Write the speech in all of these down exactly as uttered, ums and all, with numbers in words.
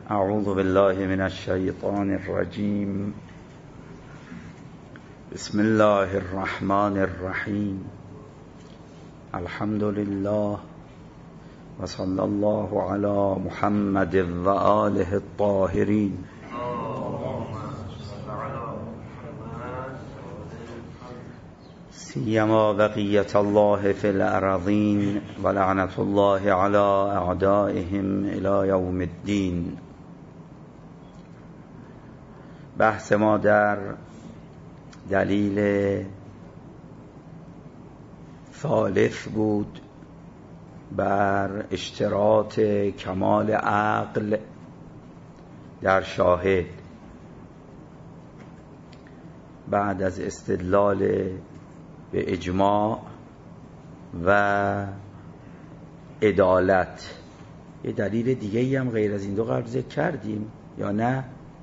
اعوذ بالله من الشیطان الرجیم. بسم الله الرحمن الرحیم. الحمد لله و صلی الله علی محمد و آله الطاهرین. سیما بقیت الله فی الارضین و لعنت الله علی اعدائهم الی یوم الدین. بحث ما در دلیل ثالث بود بر اشتراط کمال عقل در شاهد بعد از استدلال به اجماع و عدالت. یه دلیل دیگه هم غیر از این دو قبل ذکر کردیم یا نه؟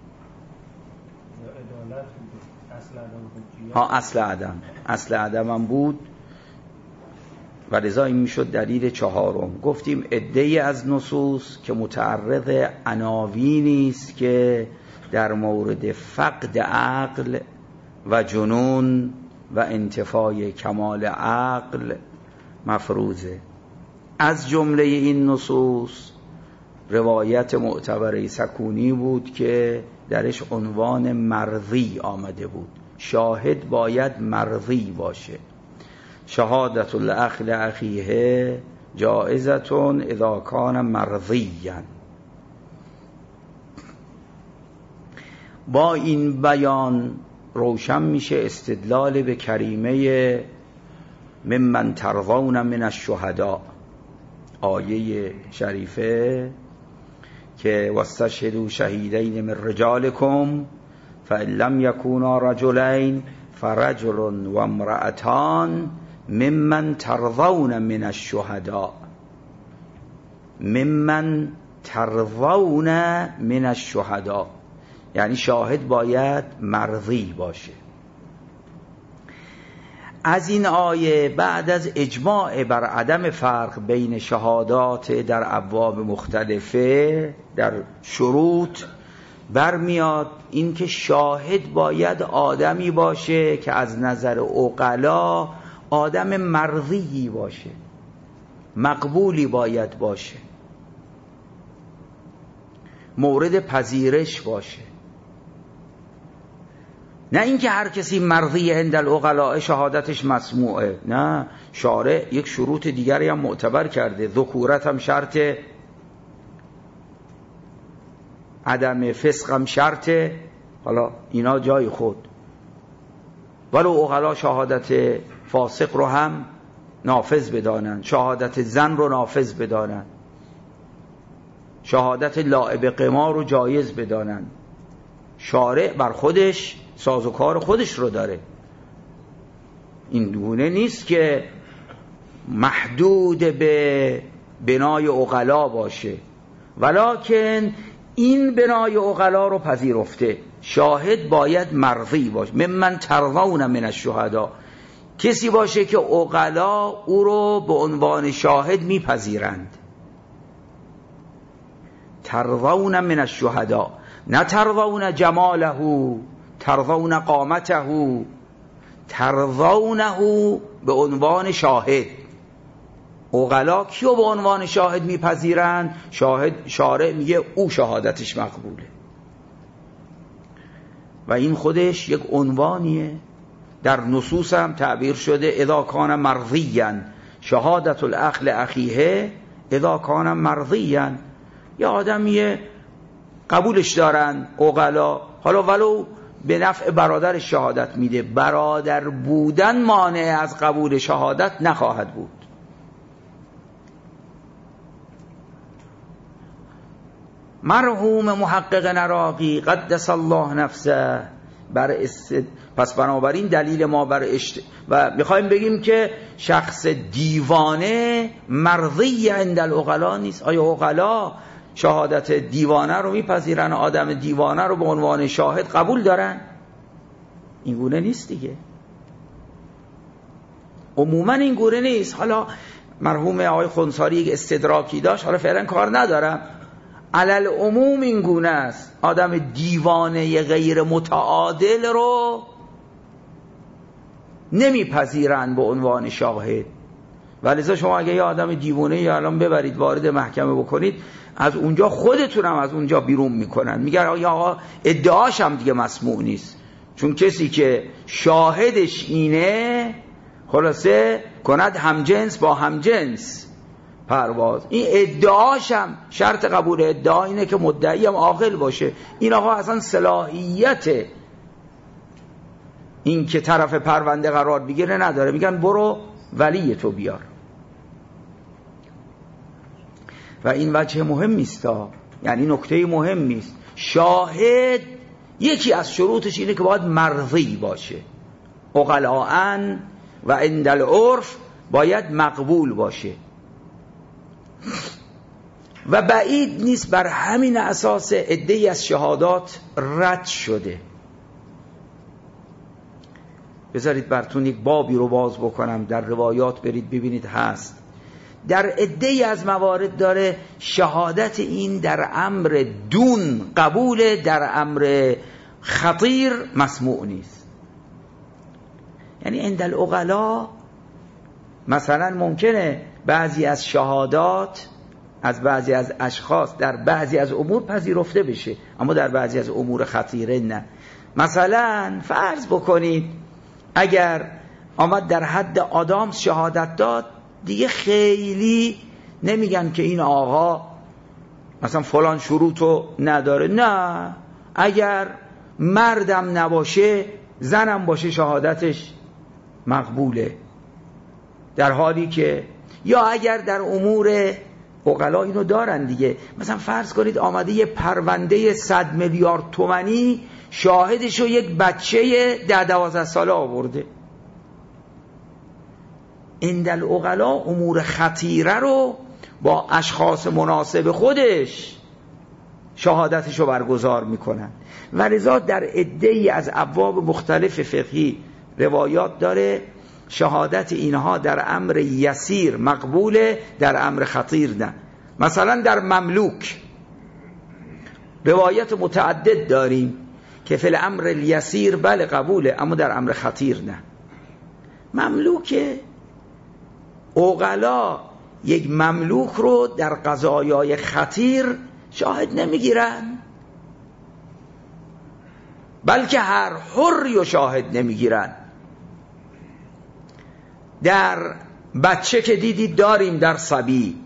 ها اصل عدم اصل عدم هم بود و لذا این میشد دلیل چهارم. گفتیم عده‌ای از نصوص که متعرض عناوینی است که در مورد فقد عقل و جنون و انتفای کمال عقل مفروضه. از جمله این نصوص روایت معتبره سکونی بود که درش عنوان مرضی آمده بود. شاهد باید مرضی باشه. شهادت الاخ لاخیه جائزتون اذا کان مرضیا. با این بیان روشن میشه استدلال به کریمه ممن ترضون من الشهداء، آیه شریفه که واستشهدوا شهیدین من رجالکم فإن لم یکونا رجلین فرجل و امرأتان ممن ترضون من الشهداء. ممن ترضون من الشهداء یعنی شاهد باید مرضی باشه. از این آیه بعد از اجماع بر عدم فرق بین شهادات در ابواب مختلفه در شروط برمیاد این که شاهد باید آدمی باشه که از نظر عقلا آدم مرضی باشه، مقبولی باید باشه، مورد پذیرش باشه. نه اینکه هر کسی مرضی عند العقلاء شهادتش مسموعه. نه، شارع یک شروط دیگری هم معتبر کرده. ذکورت هم شرطه، عدم فسق هم شرطه. حالا اینا جای خود، ولو عقلا شهادت فاسق رو هم نافذ بدانن، شهادت زن رو نافذ بدانن، شهادت لاعب قمار رو جایز بدانن. شارع بر خودش سازوکار خودش رو داره. این گونه نیست که محدود به بنای عقلا باشه، ولکن این بنای عقلا رو پذیرفته. شاهد باید مرضی باشه. ممن ترضون من الشهداء، کسی باشه که عقلا او رو به عنوان شاهد میپذیرند. ترضون من الشهداء، نه ترضون جماله، ترضون قامته، ترضونه به عنوان شاهد. عقلا کیو به عنوان شاهد میپذیرند؟ شاهد شارع میگه او شهادتش مقبوله و این خودش یک عنوانیه. در نصوص هم تعبیر شده اذا کان مرضیا، شهادت الاخ لاخیه اذا کان مرضیا. یا آدمیه قبولش دارن عقلا، حالا ولو به نفع برادر شهادت میده، برادر بودن مانع از قبول شهادت نخواهد بود. مرحوم محقق نراقی قدس الله نفسه بر است... پس بنابراین دلیل ما بر اشت... و میخوایم بگیم که شخص دیوانه مرضی عند العقلا نیست. آیا عقلا شهادت دیوانه رو میپذیرن؟ آدم دیوانه رو به عنوان شاهد قبول دارن؟ این گونه نیست دیگه. عموما این گونه نیست. حالا مرحوم آقای خنثاری یک استدراکی داشت، حالا فعلا کار ندارم، علل عموم این گونه است، آدم دیوانه غیر متعادل رو نمیپذیرن به عنوان شاهد. ولذا شما اگه یه آدم دیوانه یا الان ببرید وارد محکمه بکنید، از اونجا خودتونم از اونجا بیرون میکنن، میگن آقا ادعاش هم دیگه مسموع نیست، چون کسی که شاهدش اینه خلاصه کند همجنس با همجنس پرواز. این ادعاش هم شرط قبول ادعا اینه که مدعی هم عاقل باشه. این آقا اصلا صلاحیت این که طرف پرونده قرار بگیره نداره. میگن برو ولی تو بیار. و این وجه مهم است، یعنی نکته مهمی است. شاهد یکی از شروطش اینه که باید مرضی باشه، عقلاً و عند العرف باید مقبول باشه. و بعید نیست بر همین اساس عده‌ای از شهادات رد شده. بذارید براتون یک بابی رو باز بکنم، در روایات برید ببینید هست. در عده‌ای از موارد داره شهادت این در امر دون قبول، در امر خطیر مسموع نیست. یعنی عند العقلا مثلا ممکنه بعضی از شهادات از بعضی از اشخاص در بعضی از امور پذیرفته بشه، اما در بعضی از امور خطیره نه. مثلا فرض بکنید اگر آمد در حد آدامس شهادت داد، دیگه خیلی نمیگن که این آقا مثلا فلان شروطو نداره، نه، اگر مردم نباشه زنم باشه شهادتش مقبوله. در حالی که یا اگر در امور عقلا اینو دارن دیگه، مثلا فرض کنید آمده یه پرونده صد میلیارد تومانی، شاهدشو یک بچه ده دوازده ساله آورده. عند العقلا امور خطیره رو با اشخاص مناسب خودش شهادتشو برگزار میکنن. ولذا در عده‌ای از ابواب مختلف فقهی روایات داره شهادت اینها در امر یسیر مقبوله، در امر خطیر نه. مثلا در مملوک روایت متعدد داریم که فی الامر الیسیر بله قبوله، اما در امر خطیر نه. مملوک عقلا یک مملوک رو در قضایای خطیر شاهد نمیگیرن، بلکه هر حری رو شاهد نمیگیرن. در بچه که دیدید داریم، در صبی،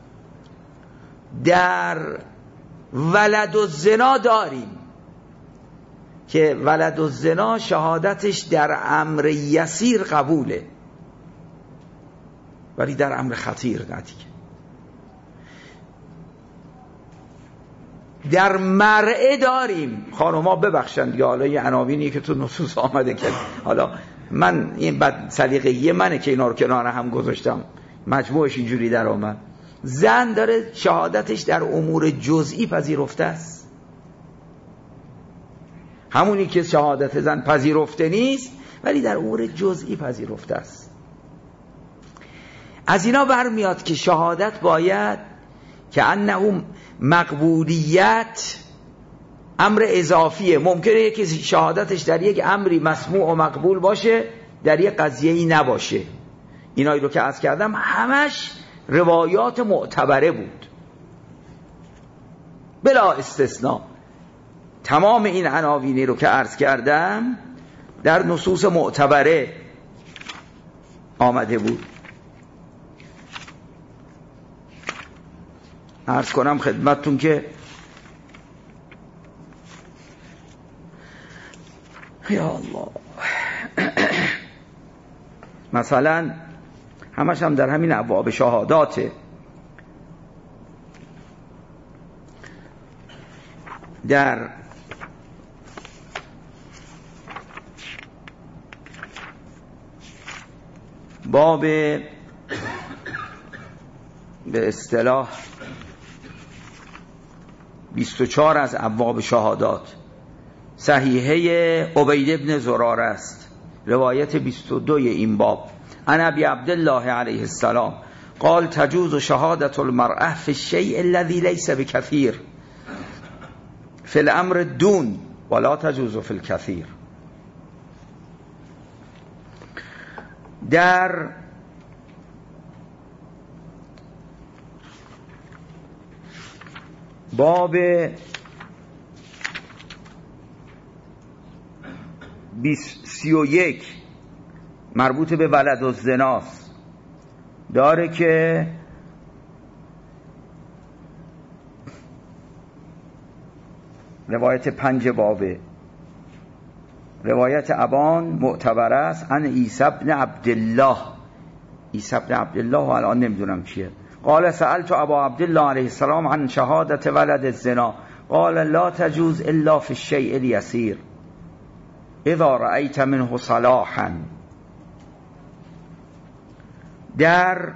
در ولد الزنا داریم که ولد الزنا شهادتش در امر یسیر قبوله، ولی در امر خطیر ندیگه. در مرعه داریم، خانوما ببخشند یا حالا یه عناوینی که تو نصوص آمده که حالا من این بد سلیقه‌ای منه که اینا رو کنار هم گذاشتم، مجموعش اینجوری در آمد. زن داره شهادتش در امور جزئی پذیرفته است، همونی که شهادت زن پذیرفته نیست ولی در امور جزئی پذیرفته است. از اینا برمیاد که شهادت باید که انه مقبولیت امر اضافیه. ممکنه یکی شهادتش در یک امری مسموع و مقبول باشه، در یک قضیه‌ای نباشه. اینایی رو که عرض کردم همش روایات معتبره بود بلا استثناء. تمام این عناوینی رو که عرض کردم در نصوص معتبره آمده بود. عرض کنم خدمتتون که یا الله مثلا همش هم در همین ابواب شهاداته. در باب به اصطلاح بیست و چهار از ابواب شهادات صحیحه عبید ابن زراره است، روایت بیست و دو این باب. عن ابی عبدالله علیه السلام قال تجوز شهادت المرأة فی الشیء الذی لیس بکثیر فی الامر دون ولا تجوز فی الکثیر. در باب سی و یک مربوط به ولد و زناست داره که روایت پنج بابه، روایت ابان معتبر است عن عیسی بن عبدالله. عیسی بن عبدالله و الان نمیدونم کیه. قال سألت ابا عبدالله علیه السلام عن شهادت ولد الزنا قال لا تجوز الا في الشیء الیسیر اذا رأیت منه صلاحا. در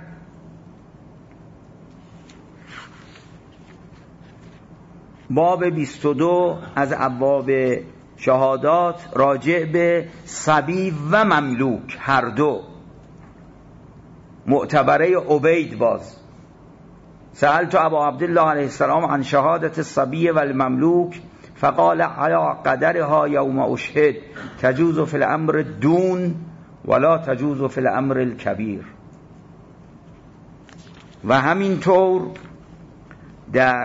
باب بیست و دو از ابواب شهادات راجع به صبی و مملوک هر دو معتبره عبید باز. سألت ابا عبدالله علیه السلام عن شهادت الصبی و المملوک فقال على قدرها یوم اشهد تجوز فی الامر دون ولا تجوز فی الامر الکبیر. و همینطور در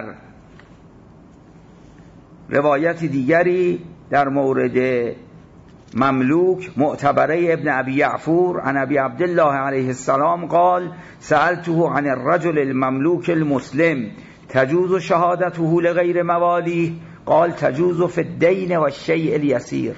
روایت دیگری در مورد مملوک معتبره ابن ابی یعفور عن ابی عبدالله علیه السلام قال سألته عن الرجل المملوک المسلم تجوز شهادته لغیر موالیه قال تجوز فی الدین و الشیء الیسیر.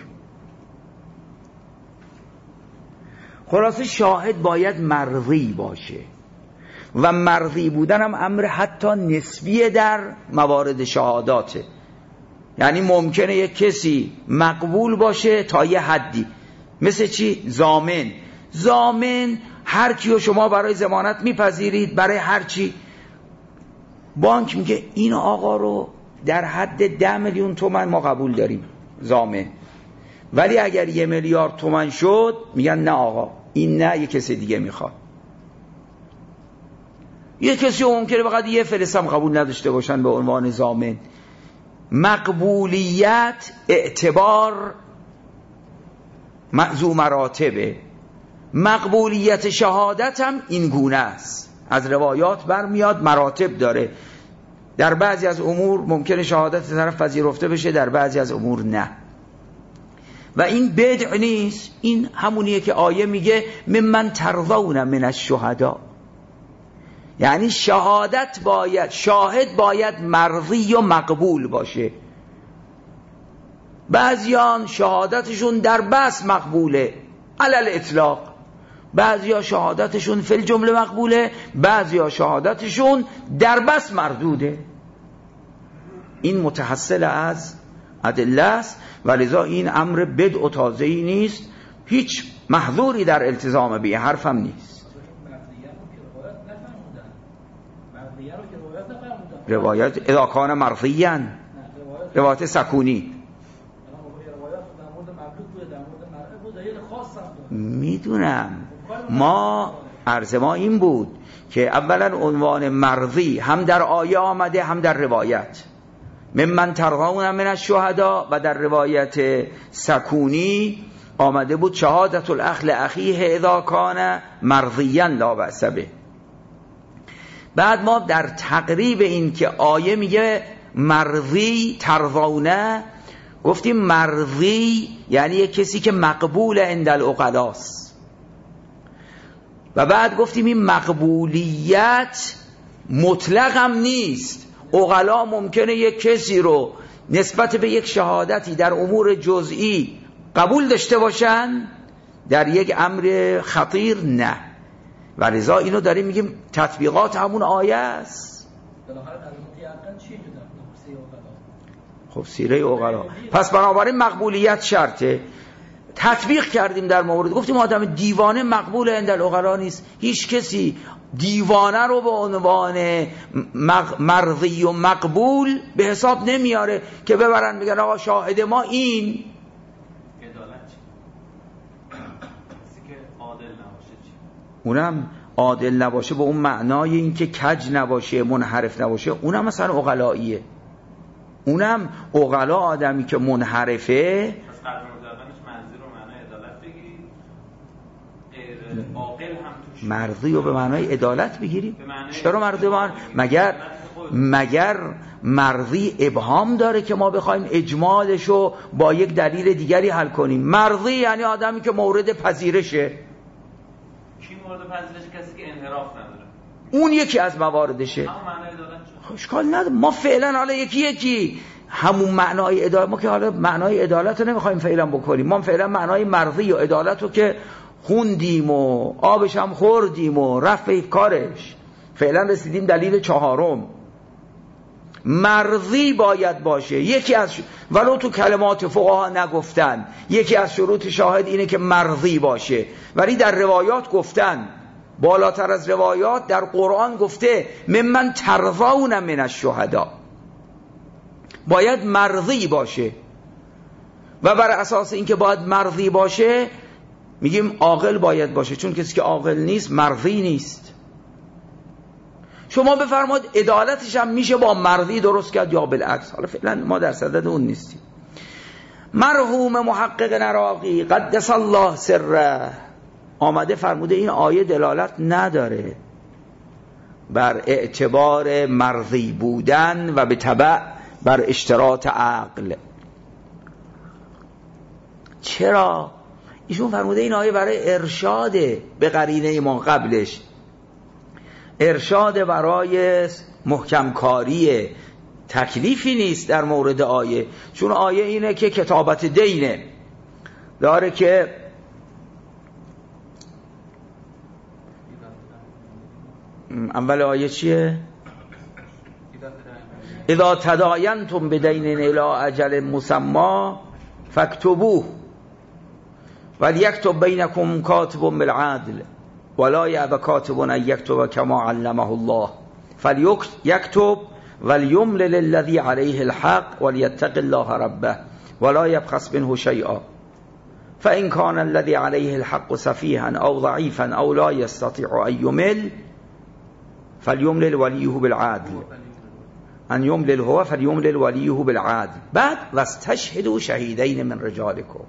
خلاصه شاهد باید مرضی باشه و مرضی بودن هم امر حتی نسبیه در موارد شهاداته. یعنی ممکنه یک کسی مقبول باشه تا یه حدی، مثل چی؟ ضامن. ضامن هر کیو شما برای ضمانت میپذیرید برای هر چی، بانک میگه این آقا رو در حد ده میلیون تومن ما قبول داریم ضامن، ولی اگر یه میلیارد تومن شد میگن نه آقا این نه، یه کسی دیگه میخواد. یه کسی ممکنه فقط یه فلسم قبول نداشته باشن به عنوان ضامن. مقبولیت اعتبار ذو مراتبه. مقبولیت شهادت هم این گونه است، از روایات برمیاد مراتب داره. در بعضی از امور ممکنه شهادت طرف پذیرفته بشه، در بعضی از امور نه. و این بدع نیست، این همونیه که آیه میگه ممن ترضون من الشهدا، یعنی شهادت باید، شاهد باید مرضی و مقبول باشه. بعضیان شهادتشون در بس مقبوله علل اطلاق، بعضیا شهادتشون فی الجمله مقبوله، بعضیا شهادتشون در بس مردوده. این متحصل از ادله است و لذا این امر بدع و تازه‌ای نیست، هیچ محظوری در التزام به حرفم نیست. روایت اذا کان مرضیاً، روایت سکونی میدونم. ما عرض ما این بود که اولا عنوان مرضی هم در آیه آمده هم در روایت ممن ترضون من الشهدا، و در روایت سکونی آمده بود شهادت الاخ لاخیه اذا کان مرضیا لا بأس به. بعد ما در تقریب این که آیه میگه مرضی ترضونه، گفتیم مرضی یعنی یک کسی که مقبول عند العقلاست، و بعد گفتیم این مقبولیت مطلق هم نیست. عقلا ممکنه یک کسی رو نسبت به یک شهادتی در امور جزئی قبول داشته باشن، در یک امر خطیر نه. و لذا اینو داریم میگیم تطبیقات همون آیه است. خب سیره عقلا، پس بنابراین مقبولیت شرطه. تطبیق کردیم در مورد، گفتیم آدم دیوانه مقبول عند العقلا نیست. هیچ کسی دیوانه رو به عنوان مرضی و مقبول به حساب نمیاره که ببرن بگن آقا شاهد ما این. اونم عادل نباشه به اون معنای این که کج نباشه، منحرف نباشه، اونم مثلا عقلاییه. اونم عقلا آدمی که منحرفه مرضی رو به معنای عدالت بگیریم. چرا مرضی به مگر مگر مرضی ابهام داره که ما بخوایم اجمالشو با یک دلیل دیگری حل کنیم؟ مرضی یعنی آدمی که مورد پذیرشه. کی مورد پذیرش؟ کسی که انحراف نداره. اون یکی از مواردشه. همون معنای عدالت چه؟ اشکال نداره. ما فعلا حالا یکی یکی همون معنای عدالت، ما که حالا معنای عدالت رو نمیخوایم فعلا بکنیم، ما فعلا معنای مرضی و عدالت رو که خوندیم و آبش هم خوردیم و رفع کارش، فعلا رسیدیم دلیل چهارم. مرضی باید باشه. یکی از ش... ولو تو کلمات فقها نگفتن یکی از شروط شاهد اینه که مرضی باشه، ولی در روایات گفتن، بالاتر از روایات در قرآن گفته ممن ترضون من الشهدا، باید مرضی باشه. و بر اساس اینکه باید مرضی باشه میگیم عاقل باید باشه، چون کسی که عاقل نیست مرضی نیست. شما بفرمایید عدالتش هم میشه با مرضی درست کرد یا بالعکس، حالا فعلا ما در صدد اون نیستیم. مرحوم محقق عراقی قدس الله سره آمده فرموده این آیه دلالت نداره بر اعتبار مرضی بودن و به تبع بر اشتراط عقل. چرا؟ ایشون فرموده این آیه برای ارشاده به قرینه ما قبلش، ارشاد برای محکم کاری، تکلیفی نیست در مورد آیه. چون آیه اینه که کتابت دینه داره که اول آیه چیه؟ اذا تداینتم بدین الی اجل مسمى فاکتبوه ولیکتب بینکم کاتب بالعدل ولا یأب کاتب ان یکتب کما علمه الله فلیکتب ولیملل الذی علیه الحق ولیتق الله ربه ولا یبخس منه شیئا فإن كان الذي عليه الحق سفيها او ضعيفا او لا يستطيع ان يمل فلیملل ولیه بالعدل ان یملل هو فلیملل ولیه بالعدل. بعد واستشهدوا شهیدین من رجالکم،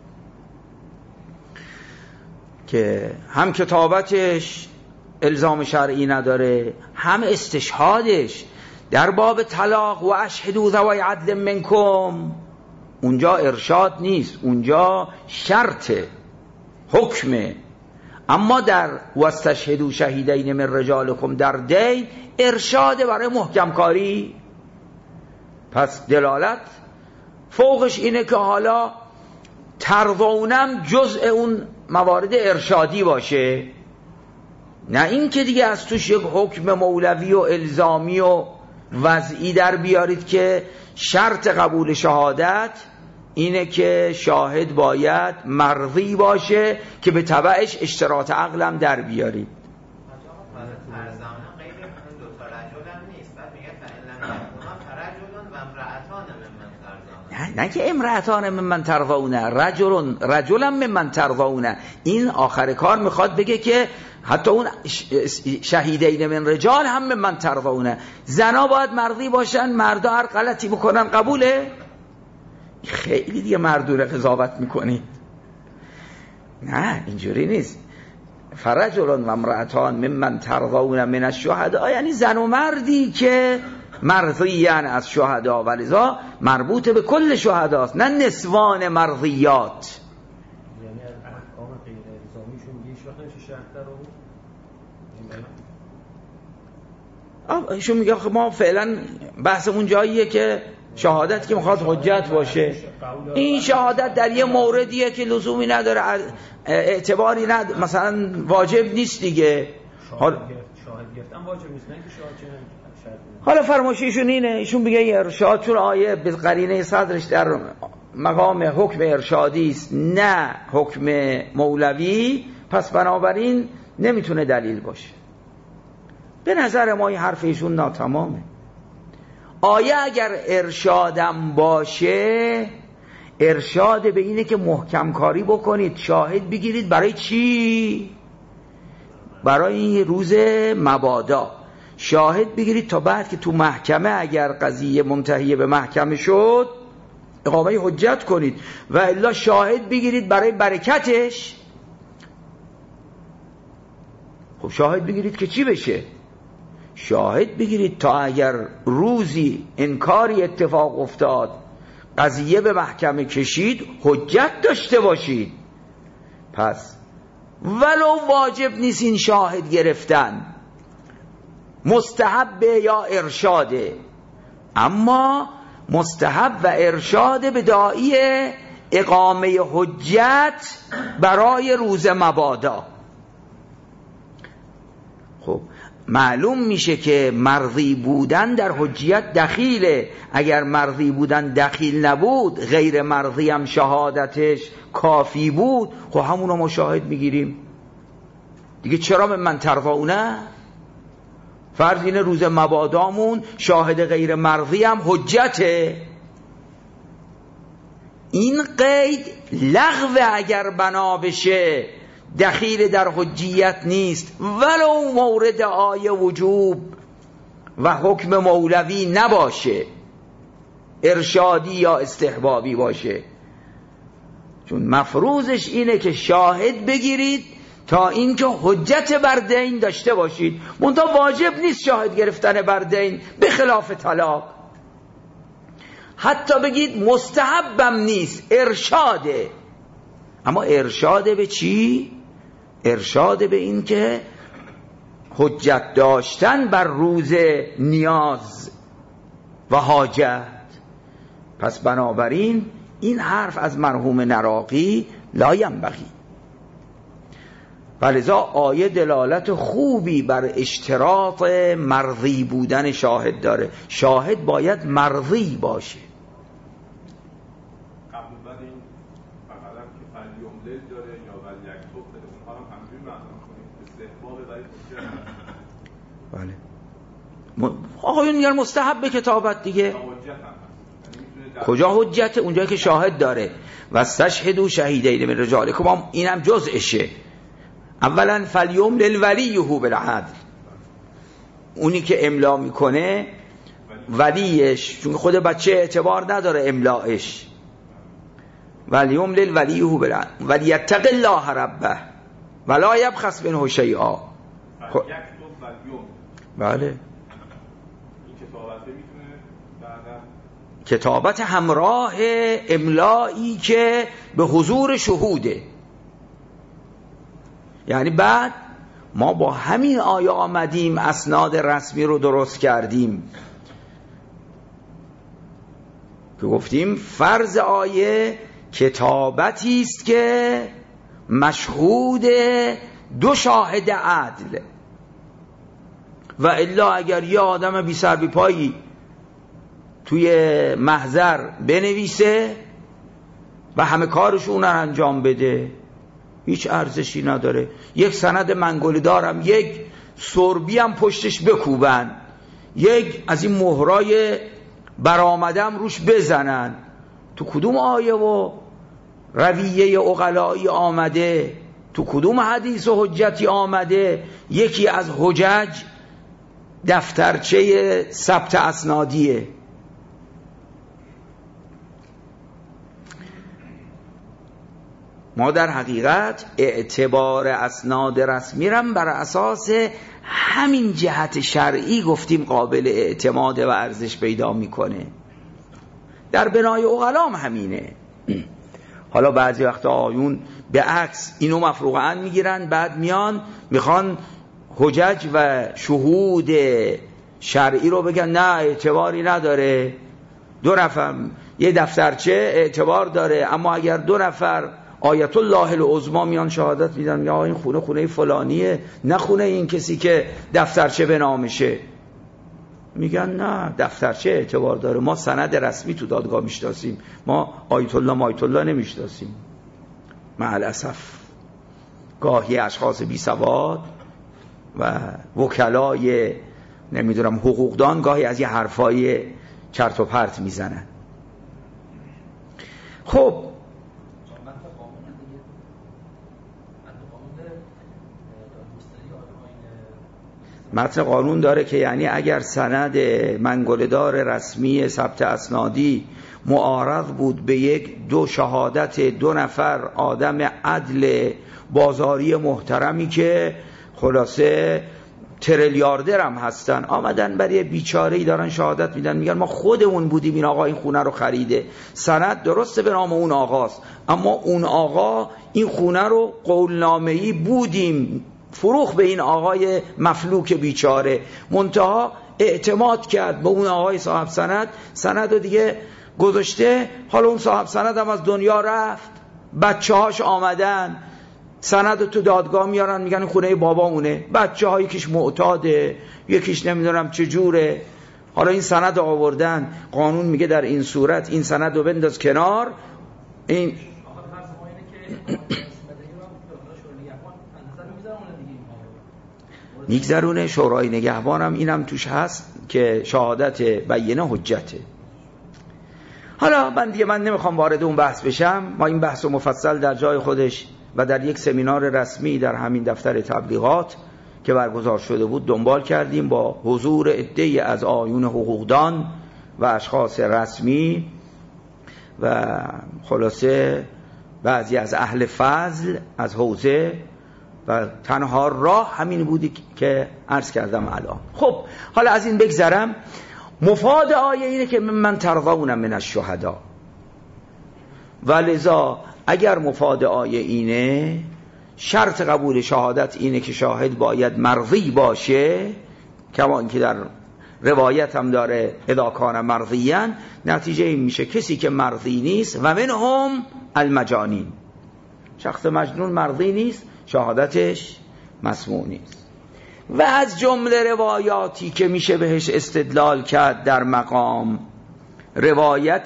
که هم کتابتش الزام شرعی نداره، هم استشهادش در باب طلاق و اشهدوا ذوی عدل منکم، اونجا ارشاد نیست، اونجا شرطه، حکمه. اما در واستشهدوا شهیدین من رجالکم در دی ارشاد برای محکم کاری. پس دلالت فوقش اینه که حالا ترضونم جزء اون موارد ارشادی باشه، نه این که دیگه از توش یک حکم مولوی و الزامی و وضعی در بیارید که شرط قبول شهادت اینه که شاهد باید مرضی باشه که به تبعش اشتراط عقلم در بیارید. نه که امرأتان ممن ترضونه، رجلون رجلا ممن ترضونه. این آخر کار میخواد بگه که حتی اون شهیدین من رجال هم ممن ترضونه. زنا باید مرضی باشن، مردا هر غلطی بکنن قبوله؟ خیلی دیگه مردونه قضاوت میکنی. نه اینجوری نیست. فرجلون و امرأتان ممن ترضون من الشهداء یعنی زن و مردی که مرضیان از شهدا، ولذا مربوط به کل شهداست، نه نسوان مرضیات. یعنی احکام غیر الزامیشون هیچ وقت نمیشه شهر رو. ایشون میگه ما فعلا بحثمون جاییه که شهادت که میخواد حجت باشه، این شهادت در یه موردیه که لزومی نداره، اعتباری نداره، مثلا واجب نیست دیگه. شاهد گرفتن واجب نیست، نه که شاهد. حالا فرمایششون اینه، ایشون بگه ارشاد، چون آیه به قرینه صدرش در مقام حکم ارشادی است نه حکم مولوی، پس بنابراین نمیتونه دلیل باشه. به نظر ما این حرف ایشون ناتمامه. آیه اگر ارشادم باشه، ارشاد به اینه که محکم کاری بکنید، شاهد بگیرید. برای چی؟ برای این روز مبادا. شاهد بگیرید تا بعد که تو محکمه اگر قضیه منتهی به محکمه شد اقامه حجت کنید، و الا شاهد بگیرید برای برکتش. خب شاهد بگیرید که چی بشه؟ شاهد بگیرید تا اگر روزی انکاری اتفاق افتاد قضیه به محکمه کشید حجت داشته باشید. پس ولو واجب نیست این شاهد گرفتن، مستحب یا ارشاده، اما مستحب و ارشاد به داعی اقامه حجت برای روز مبادا. خب معلوم میشه که مرضی بودن در حجیت دخیله. اگر مرضی بودن دخیل نبود، غیر مرضی هم شهادتش کافی بود، خب همونو ما شاهد میگیریم دیگه. چرا من من ترفعونه؟ فرض اینه روز مبادامون شاهد غیر مرضی هم حجته. این قید لغو اگر بنا بشه دخیل در حجیت نیست، ولو مورد آیه وجوب و حکم مولوی نباشه، ارشادی یا استحبابی باشه. چون مفروضش اینه که شاهد بگیرید تا اینکه حجت بر دین داشته باشید. منتها واجب نیست شاهد گرفتن بر دین، به خلاف طلاق. حتی بگید مستحبم نیست، ارشاده. اما ارشاده به چی؟ ارشاده به این که حجت داشتن بر روز نیاز و حاجت. پس بنابراین این حرف از مرحوم نراقی لا ینبغی. ولذا آیه دلالت خوبی بر اشتراط مرضی بودن شاهد داره. شاهد باید مرضی باشه. قبل بعد این فقط هم که فلیملل داره یا ولی یکتب داره، اونها هم همجوری معنی کنیم استحباب برای حجت. بله آقایون میگن مستحب کتابت دیگه. کجا حجت؟ اونجایی که شاهد داره. و استشهدوا شهیدین من رجالکم، اینم جزءشه. اولا فلیملل ولیه بالعدل، اونی که املا میکنه ولیش، چون خود بچه اعتبار نداره املایش. ولیملل ولیه بالعدل ولیتق الله ربه ولا یبخس منه شیئا. بله کتابت همراه املایی که به حضور شهوده. یعنی بعد ما با همین آیه آمدیم اسناد رسمی رو درست کردیم که گفتیم فرض آیه کتابتی است که مشهود دو شاهد عدل، و الا اگر یه آدم بی سر بی پایی توی محضر بنویسه و همه کارش اون رو انجام بده هیچ ارزشی نداره. یک سند منگولی دارم، یک سربی هم پشتش بکوبن، یک از این مهرای برآمدم روش بزنن. تو کدوم آیه و رویه عقلایی آمده؟ تو کدوم حدیث و حجتی آمده یکی از حجج دفترچه ثبت اسنادیه؟ ما در حقیقت اعتبار اسناد رسمی رم بر اساس همین جهت شرعی گفتیم قابل اعتماد و ارزش پیدا میکنه. در بنای عقلام همینه. حالا بعضی وقتا آیون به عکس اینو مفروغاً میگیرن، بعد میان میخوان حجج و شهود شرعی رو بگن نه اعتباری نداره. دو نفر یه دفترچه اعتبار داره، اما اگر دو نفر آیت الله العظما میان شهادت میدن یا این خونه خونه فلانیه، نه خونه این کسی که دفترچه به نامشه، میگن نه دفترچه اعتبار داره، ما سند رسمی تو دادگاه میشناسیم، ما آیت الله مایت الله نمیشناسیم. مع الاسف گاهی اشخاص بی سواد و وکلای نمیدونم حقوقدان گاهی از یه حرفای چرت و پرت میزنن. خب متن قانون داره که یعنی اگر سند منگوله‌دار رسمی ثبت اسنادی معارض بود به یک دو شهادت دو نفر آدم عدل بازاری محترمی که خلاصه تریلیاردر هم هستن، آمدن برای بیچاره‌ای دارن شهادت میدن، میگن ما خودمون بودیم این آقا این خونه رو خریده، سند درسته به نام اون آقاست اما اون آقا این خونه رو قولنامه‌ای بودیم فروخ به این آقای مفلوک بیچاره، منتها اعتماد کرد به اون آقای صاحب سند، سند رو دیگه گذاشته، حالا اون صاحب سند هم از دنیا رفت، بچه هاش آمدن سند رو تو دادگاه میارن میگن خونه بابامونه، بچه ها یکیش معتاده یکیش نمیدونم چجوره، حالا این سند رو آوردن، قانون میگه در این صورت این سند رو بنداز کنار، این میگذرونه شورای نگهبان هم اینم توش هست که شهادت بیینه حجته. حالا من دیگه من نمیخوام وارد اون بحث بشم، ما این بحث رو مفصل در جای خودش و در یک سمینار رسمی در همین دفتر تبلیغات که برگزار شده بود دنبال کردیم با حضور عده‌ای از آیون حقوقدان و اشخاص رسمی و خلاصه بعضی از اهل فضل از حوزه و تنها راه همین بودی که عرض کردم الان. خب حالا از این بگذرم، مفاد آیه اینه که من ترضون من الشهدا، و لذا اگر مفاد آیه اینه شرط قبول شهادت اینه که شاهد باید مرضی باشه، کما اینکه در روایت هم داره اذا کان مرضیاً، نتیجه این میشه کسی که مرضی نیست و منهم المجانین، شخص مجنون مرضی نیست شهادتش مسموع نیست. و از جمله روایاتی که میشه بهش استدلال کرد در مقام روایت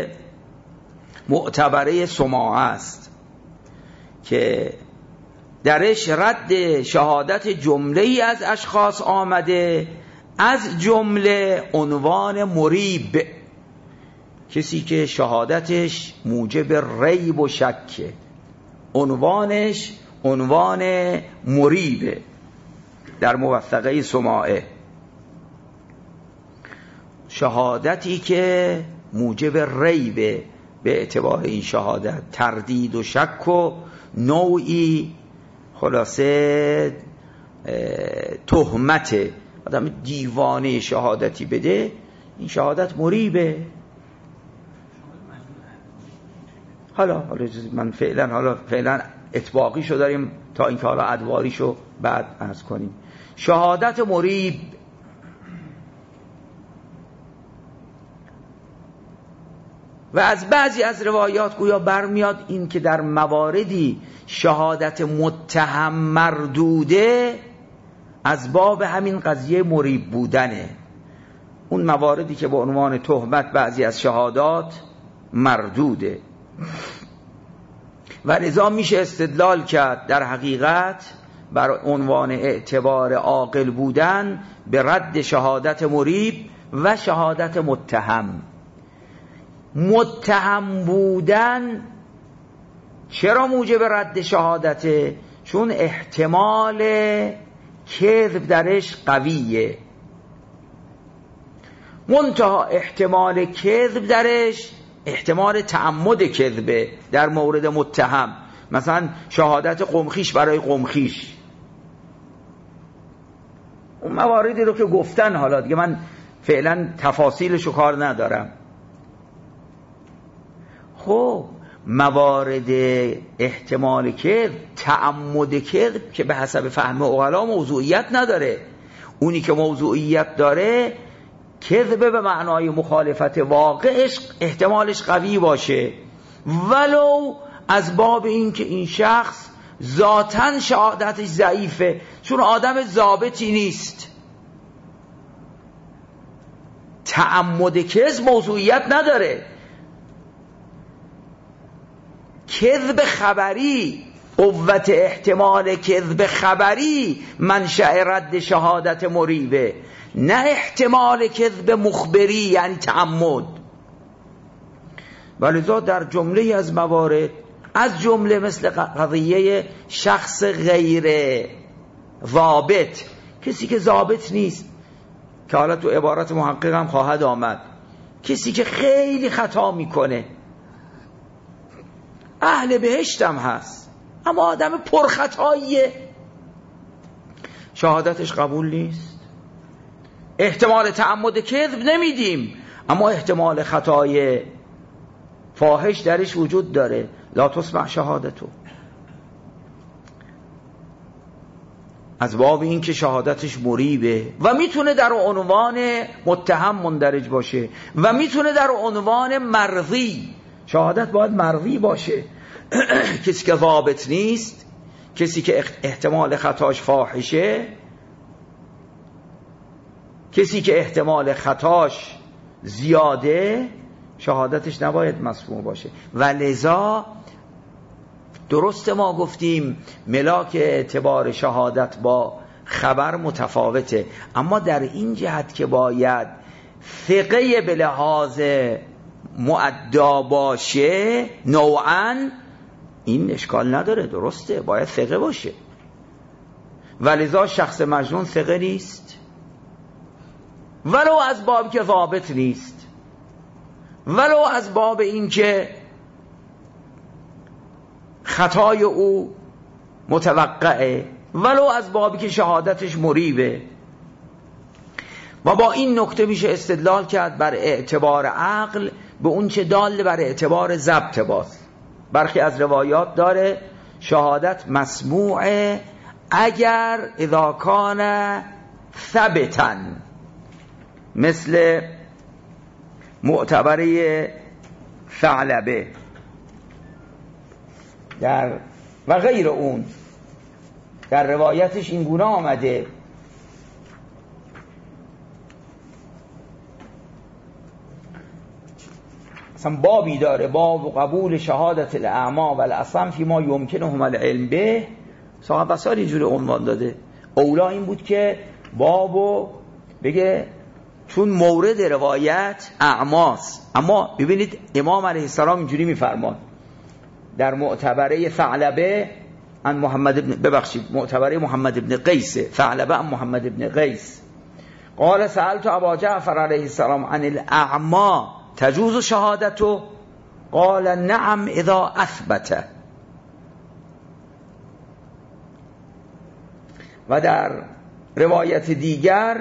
معتبره سماعه است که درش رد شهادت جمله ای از اشخاص آمده، از جمله عنوان مریب، کسی که شهادتش موجب ریب و شکه، عنوانش عنوان مریبه در موثقه سماعه، شهادتی که موجب ریبه به اعتبار این شهادت، تردید و شک و نوعی خلاصه تهمت، آدم دیوانه شهادتی بده، این شهادت مریبه. حالا حالا من فعلا حالا فعلا اطباقیشو داریم تا اینکه حالا ادواریشو بعد عرض کنیم. شهادت مریب و از بعضی از روایات گویا برمیاد این که در مواردی شهادت متهم مردوده از باب همین قضیه مریب بودنه، اون مواردی که به عنوان تهمت بعضی از شهادات مردوده و لذا میشه استدلال کرد در حقیقت بر عنوان اعتبار عاقل بودن به رد شهادت مریب و شهادت متهم. متهم بودن چرا موجب رد شهادته؟ چون احتمال کذب درش قویه، منتها احتمال کذب درش احتمال تعمد کذبه. در مورد متهم مثلا شهادت قمخیش برای قمخیش، اون مواردی رو که گفتن، حالا دیگه من فعلا تفاصیلشو کار ندارم. خب موارد احتمال کذب، تعمد کذب که به حسب فهم عقلا موضوعیت نداره، اونی که موضوعیت داره کذب به معنای مخالفت واقعش احتمالش قوی باشه، ولو از باب این که این شخص ذاتاً شهادتش ضعیفه، چون آدم ضابطی نیست. تعمد کذب موضوعیت نداره، کذب خبری، قوت احتمال کذب خبری منشأ رد شهادت مریبه، نه احتمال کذب مخبری یعنی تعمد. ولذا در جمله از موارد، از جمله مثل قضیه شخص غیر ضابط کسی که ضابط نیست، که حالا تو عبارت محقق هم خواهد آمد، کسی که خیلی خطا میکنه، اهل بهشتم هست اما آدم پرخطاییه، شهادتش قبول نیست. احتمال تعمد کذب نمیدیم اما احتمال خطای فاحش درش وجود داره، لا تسمع شهادتو. از باب این که شهادتش مریبه و میتونه در عنوان متهم مندرج باشه و میتونه در عنوان مرضی، شهادت باید مرضی باشه. کسی که ضابط نیست، کسی که احتمال خطاش فاحشه، کسی که احتمال خطاش زیاده، شهادتش نباید مسموع باشه. و لذا درست ما گفتیم ملاک اعتبار شهادت با خبر متفاوته، اما در این جهت که باید ثقه به لحاظ مؤدا باشه نوعاً، این اشکال نداره، درسته، باید ثقه باشه. ولذا شخص مجنون ثقه نیست، ولو از باب که ضابط نیست، ولو از باب این که خطای او متوقعه، ولو از بابی که شهادتش مریبه. و با این نکته میشه استدلال کرد بر اعتبار عقل به اون چه دال بر اعتبار ضبط باز. برخی از روایات داره شهادت مسموعه اگر اذا کان ثبتا، مثل معتبره ثعلبه در و غیر اون. در روایتش این گونه آمده اصلا بابی داره، باب قبول شهادت الاعمی و الاصم فی ما یمکنهم العلم به. صاحب بصار اینجوری عنوان داده. اولا این بود که بابو بگه چون مورد روایت اعماست، اما ببینید امام علیه السلام اینجوری میفرمان در معتبره ثعلبه عن محمد ابن ببخشید معتبره محمد ابن قیس، ثعلبه عن محمد ابن قیس قال سألت ابا جعفر علیه السلام عن الاعمی تجوز شهادته قال نعم اذا اثبت. و در روایت دیگر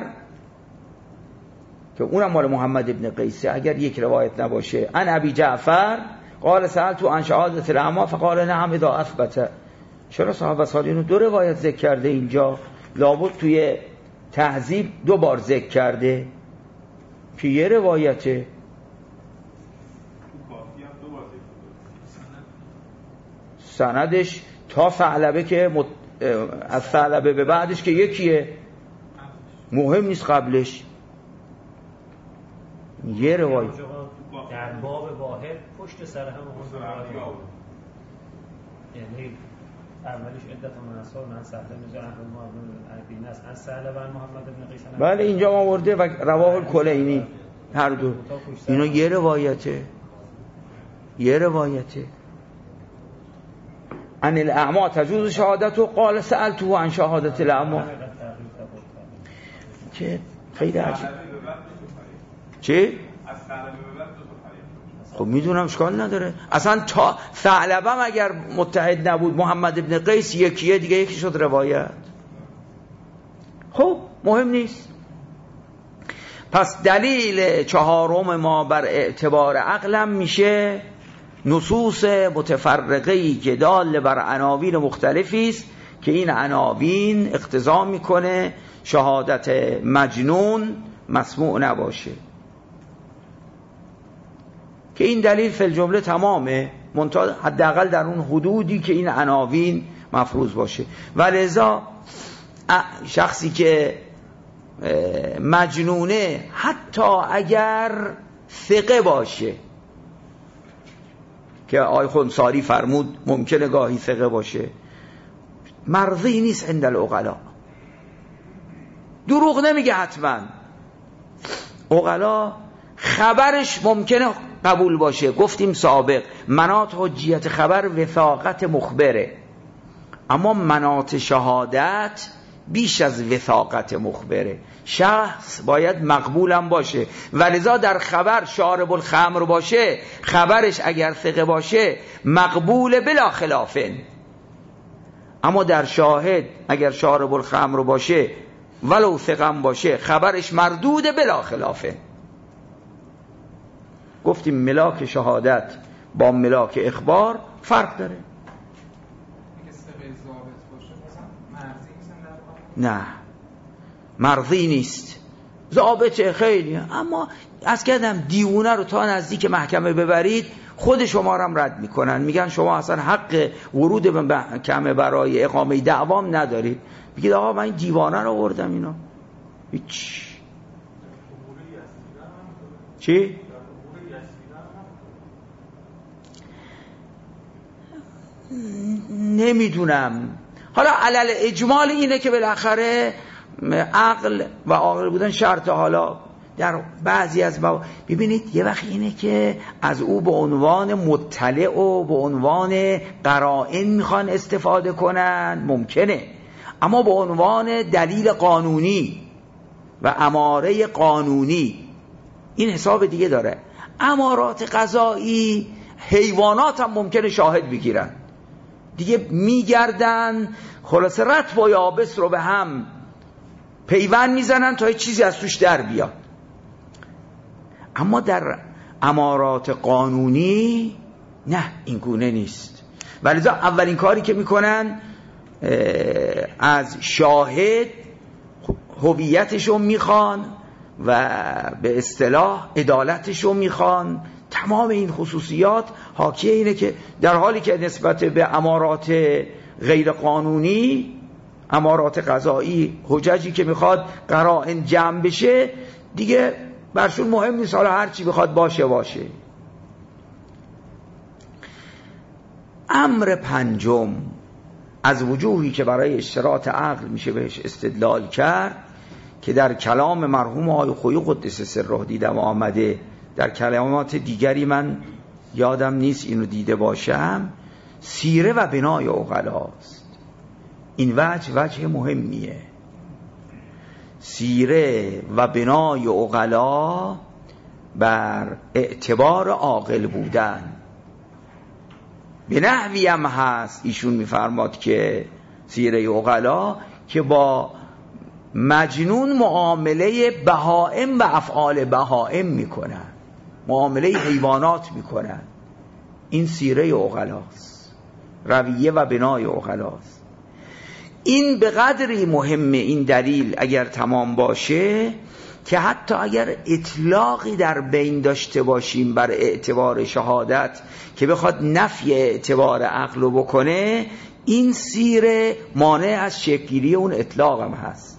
که اونم مال محمد ابن قیسه، اگر یک روایت نباشه، عن ابی جعفر قال سألت عن شهادت الاعمی فقال نعم اذا اثبت. چرا صاحب سالین دو روایت ذکر کرده اینجا؟ لابد توی تهذیب دو بار ذکر کرده که یه روایته. سندش تا ثعلبه که مت... از ثعلبه به بعدش که یکیه، مهم نیست قبلش. یه روایت در باب واحد پشت سر هم اون یعنی اولش عدت منصور من سهل میشه احمد محمد است از ثعلبه محمد ابن قیس. بله اینجا آورده و رواه الکلینی هر دو اینا یه روایته، یه روایته. عن الاعمی تجوز شهادته قال سألته عن شهادت الاعمی. که خیلی عجیب. چی؟ خب میدونم اشکال نداره، اصلا تا ثعلبه اگر متحد نبود محمد ابن قیس یکیه دیگه یکی شد روایت. خب مهم نیست. پس دلیل چهارم ما بر اعتبار عقلم میشه نصوص متفرقه‌ای که دال بر عناوین مختلفی است که این عناوین اقتضا میکنه شهادت مجنون مسموع نباشه، که این دلیل فی الجمله تمامه، منتها حداقل در اون حدودی که این عناوین مفروض باشه. و لذا شخصی که مجنونه حتی اگر ثقه باشه، که آقای خنثاری فرمود ممکنه گاهی ثقه باشه، مرضی نیست عند العقلا. دروغ نمیگه حتما، عقلا خبرش ممکنه قبول باشه. گفتیم سابق مناط حجیت خبر وثاقت مخبره، اما مناط شهادت بیش از وثاقت مخبره. شخص باید مقبولم باشه، ولذا در خبر شارب الخمر باشه، خبرش اگر ثقه باشه مقبول بلا خلافن. اما در شاهد اگر شارب الخمر باشه ولو ثقم باشه خبرش مردود بلا خلافن. گفتیم ملاک شهادت با ملاک اخبار فرق داره. نه مرضی نیست، ضابطه خیلی، اما از کردم دیوونه رو تا نزدیک محکمه ببرید خود شما رو هم رد میکنن، میگن شما اصلا حق ورود به محکمه برای اقامه دعوام ندارید. میگید آقا من این دیوانه رو آوردم اینا هیچ. چی؟ نمیدونم. حالا علل اجمال اینه که بالاخره عقل و عاقل بودن شرط. حالا در بعضی از با... ببینید یه وقت اینه که از او به عنوان مطلع و به عنوان قرائن میخوان استفاده کنن، ممکنه، اما به عنوان دلیل قانونی و اماره قانونی این حساب دیگه داره. امارات قضایی حیوانات هم ممکنه شاهد بگیرن دیگه، میگردن خلاصه رطب و یابس رو به هم پیوند میزنن تا یه چیزی از توش در بیاد. اما در امارات قانونی نه، این گونه نیست. ولذا اولین کاری که میکنن از شاهد هویتشو میخوان و به اصطلاح عدالتشو میخوان. تمام این خصوصیات حاکی اینه که در حالی که نسبت به امارات غیر قانونی، امارات قضایی، حججی که میخواد قرائن جمع بشه دیگه برشون مهم نیست، حالا هر چی بخواد باشه باشه. امر پنجم از وجوهی که برای اشتراط عقل میشه بهش استدلال کرد که در کلام مرحوم آقای خویی قدس سره دیدم آمده، در کلمات دیگری من یادم نیست اینو دیده باشم، سیره و بنای عقلاست. این وجه وجه مهمیه. سیره و بنای عقلا بر اعتبار عاقل بودن. به نحوی هم هست ایشون میفرماد که سیره عقلا که با مجنون معامله بهائم و افعال بهائم میکنن، معامله حیوانات میکنن. این سیره عقلاست، رویه و بنای عقلاست. این به قدری مهمه این دلیل اگر تمام باشه که حتی اگر اطلاقی در بین داشته باشیم بر اعتبار شهادت که بخواد نفی اعتبار عقل رو بکنه، این سیره مانع از شکلگیری اون اطلاق هم هست.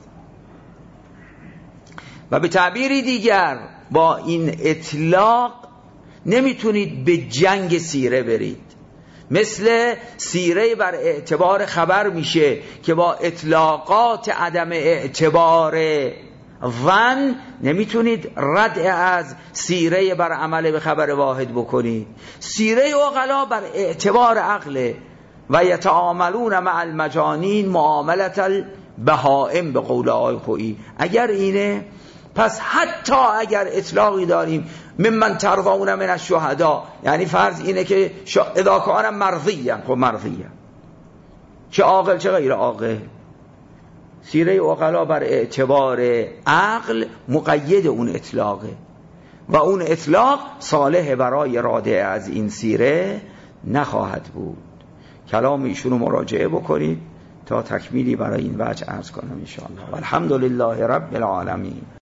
و به تعبیری دیگر با این اطلاق نمیتونید به جنگ سیره برید. مثل سیره بر اعتبار خبر میشه که با اطلاقات عدم اعتبار ظن نمیتونید رد از سیره بر عمل به خبر واحد بکنید. سیره عقلا بر اعتبار عقله و یتعاملون مع المجانین معاملت البهائم به قول آقای خویی. اگر اینه پس حتی اگر اطلاقی داریم ممن ترضون من الشهدا، یعنی فرض اینه که اذا کان مرضیًا، خب مرضیًا، چه عاقل چه غیر عاقل، سیره عقلا بر اعتبار عقل مقید اون اطلاقه و اون اطلاق صالح برای رادع از این سیره نخواهد بود. کلام ایشونو مراجعه بکنید تا تکمیلی برای این وجه عرض کنم ان شاء الله. والحمد لله رب العالمین.